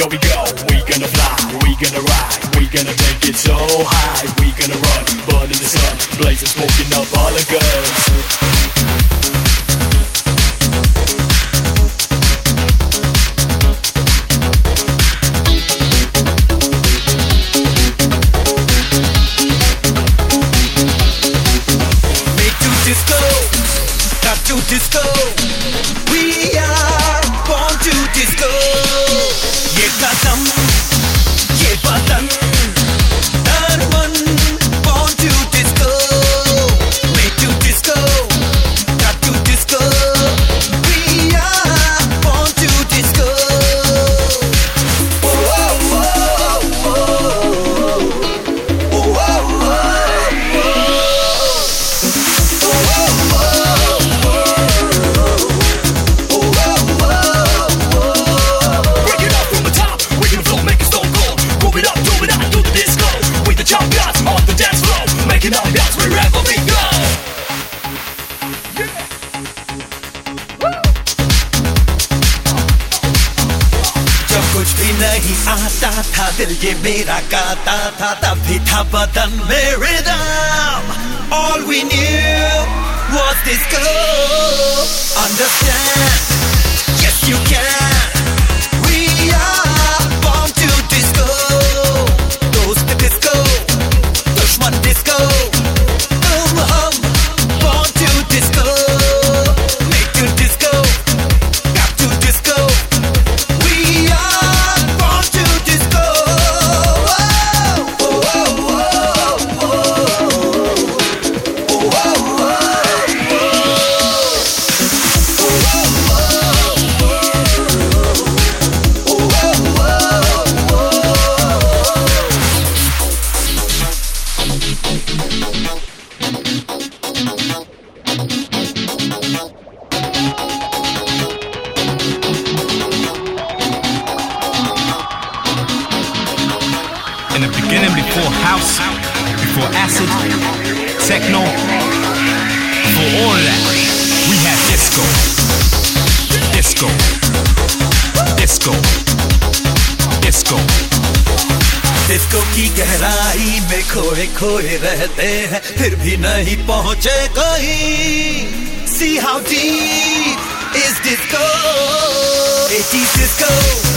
Yo, we go, we gonna fly, we gonna ride, we gonna take it so high. We gonna run, burn in the sun, blazing, smoking up all the guns. Disco, we are born to disco. ये कदम, ये बदन, तन मन, born to disco. Made to disco, got to disco. We are born to disco. Oh oh oh oh oh oh oh oh. कुछ भी नहीं आता था दिल ये मेरा गाता था तब भी था बदन में rhythm. All we knew was disco. Understand? Yes you can. We are born to disco. Dost disco, दुश्मन disco. तुम हम born to disco. Make to disco, got to disco. We are born to disco. Oh, oh, oh, oh, oh, oh, In the beginning, before house, before acid, techno, before all of that, we had disco. Disco. Disco. Disco. Disco की गहराई में खोए खोए रहते हैं फिर भी नहीं पहुंचे कहीं. See how deep is disco? 80s disco.